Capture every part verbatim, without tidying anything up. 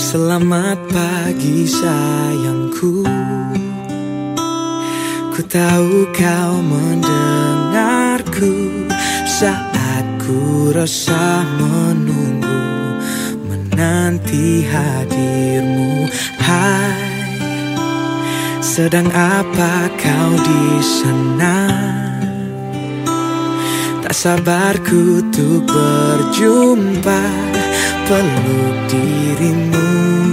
Selamat pagi sayangku, ku tahu kau mendengarku saat ku resah menunggu, menanti hadirmu. Hai, sedang apa kau di sana? Tak sabarku untuk berjumpa, peluk dirimu,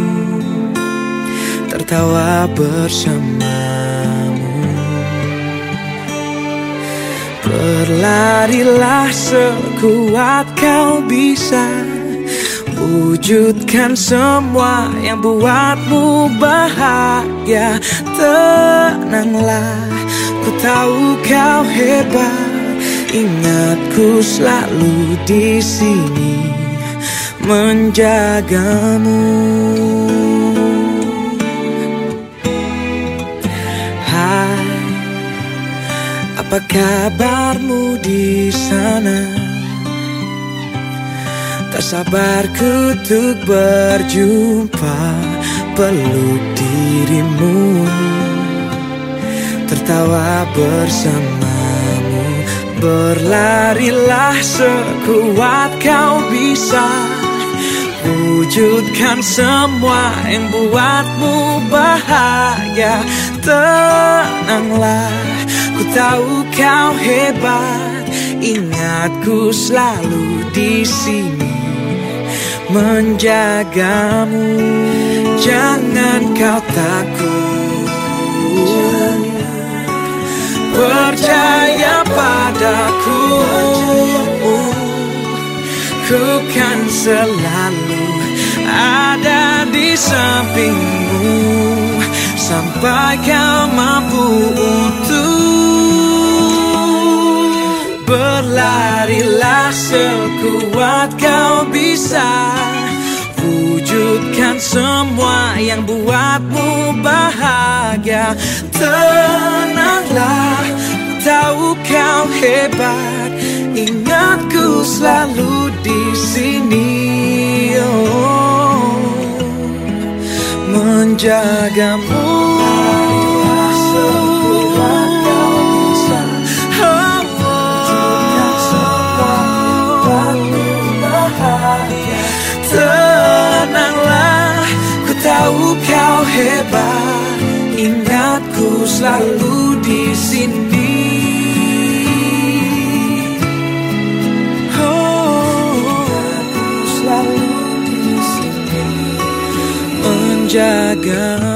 tertawa bersamamu. Berlarilah sekuat kau bisa, wujudkan semua yang buatmu bahagia. Tenanglah, ku tahu kau hebat. Ingat ku selalu di sini menjagamu. Hai, apa kabarmu di sana? Tak sabarku untuk berjumpa, peluk dirimu, tertawa bersamamu. Berlarilah sekuat kau bisa, wujudkan semua yang buatmu bahagia. Tenanglah, ku tahu kau hebat. Ingat ku selalu di sini menjagamu. Jangan kau takut, percaya padaku, ku kan selalu ada di sampingmu sampai kau mampu untuk berlarilah sekuat kau bisa, wujudkan semua yang buatmu bahagia. Tenanglah, tahu kau hebat. Ingat ku selalu di sini, oh, menjagamu. Sekuat kau bisa, wujudkan semua buatmu bahagia. Tenanglah, ku tahu kau hebat. Ingat ku selalu di sini, oh, selalu di sini menjaga.